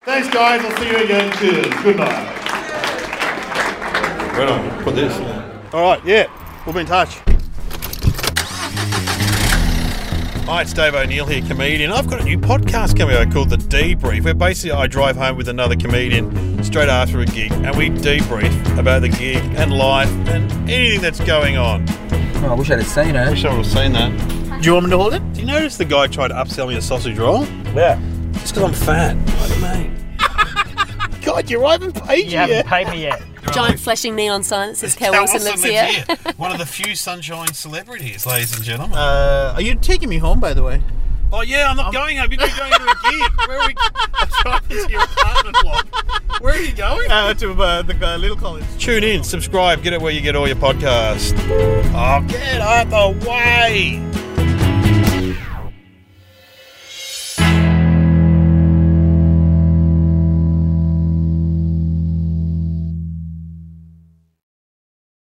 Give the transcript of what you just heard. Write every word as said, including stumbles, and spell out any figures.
Thanks, guys. I'll see you again. Cheers. Good night. Right on. Put this. All right, yeah. We'll be in touch. Hi, it's Dave O'Neill here, comedian. I've got a new podcast coming out called The Debrief, where basically I drive home with another comedian straight after a gig, and we debrief about the gig and life and anything that's going on. Oh, I wish I'd have seen I it. wish I would have seen that. Do you want me to hold it? Do you notice the guy tried to upsell me a sausage roll? Yeah. It's because I'm fat. What do you mean? God, you haven't paid You you haven't yet. paid me yet. Giant flashing neon sign that says Cal Wilson lives here. One of the few sunshine celebrities, ladies and gentlemen. Uh, are you taking me home, by the way? oh, yeah, I'm not I'm- going home. You're going to a gig. Where are we? I'm driving to your apartment block. Where are you going? Uh, to uh, the uh, Little College. Tune in, subscribe, get it where you get all your podcasts. Oh, get out the way.